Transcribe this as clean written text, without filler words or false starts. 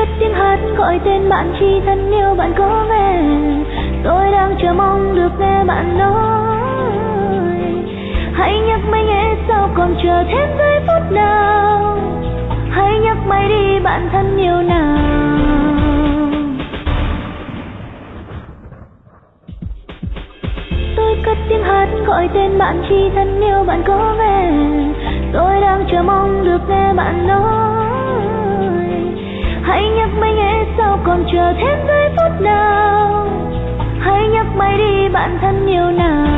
cất tiếng hát gọi tên bạn chi thân yêu, bạn có nghe? Tôi đang chờ mong được nghe bạn nói. Hãy nhắc mày nghe sao còn chờ thêm giây phút nào. Hãy nhắc mày đi bạn thân yêu nào. Tôi cất tiếng hát gọi tên bạn chi thân yêu, bạn có nghe? Tôi đang chờ mong được nghe bạn nói. Hãy nhắc mày nghe sao còn chờ thêm giây phút nào. Hãy nhắc mày đi bạn thân yêu nào.